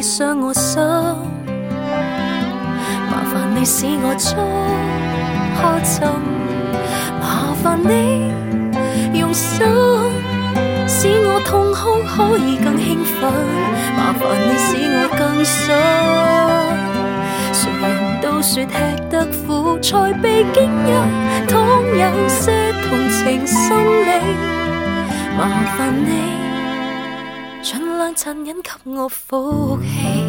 你傷我心，麻煩你使我觸下沉，麻煩你用心使我痛哭可以更興奮，麻煩你使我更想。誰人都說吃得苦才被經歷，倘有些同情心理，麻煩你盡量殘忍給我福氣。